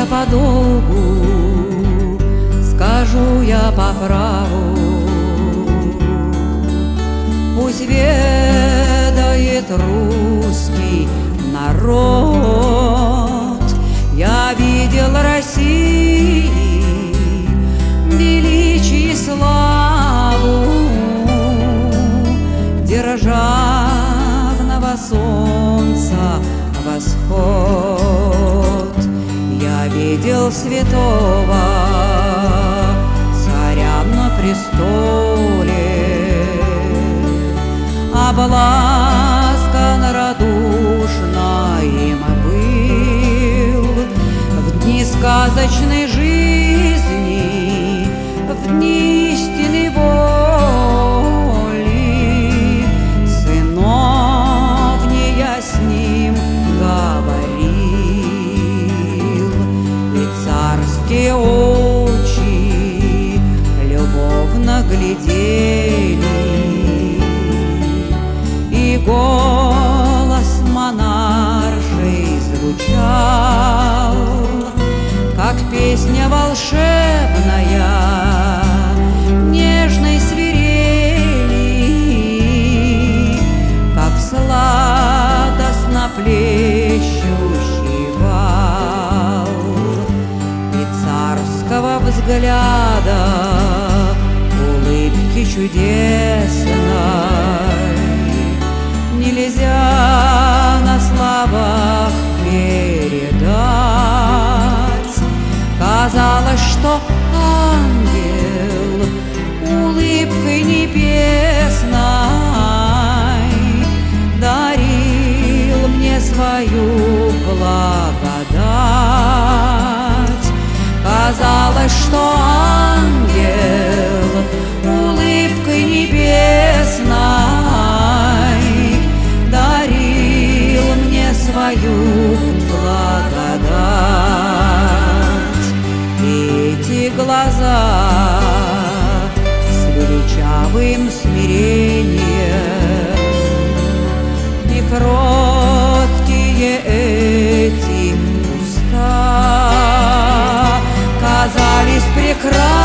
по долгу, скажу я по праву. Пусть ведает русский народ, я видел России величие и славу державного солнца восход. Я видел святого царя на престоле, обласкан радушно им был в дни сказочной жизни, в дни истинной воли. Сыновне с ним говорил, и царские очи любовно глядели, и голос монарший звучал, как песня волшебная нежной свирели, как сладостно плещущий вал. И царского взгляда улыбки чудесной нельзя на словах передать. Казалось, что ангел улыбкой небесной дарил мне свою благодать. Казалось, что ангел улыбкой небесной дарил мне свою благодать. Эти глаза с величавым смирением и кроткие эти уста казались прекрасными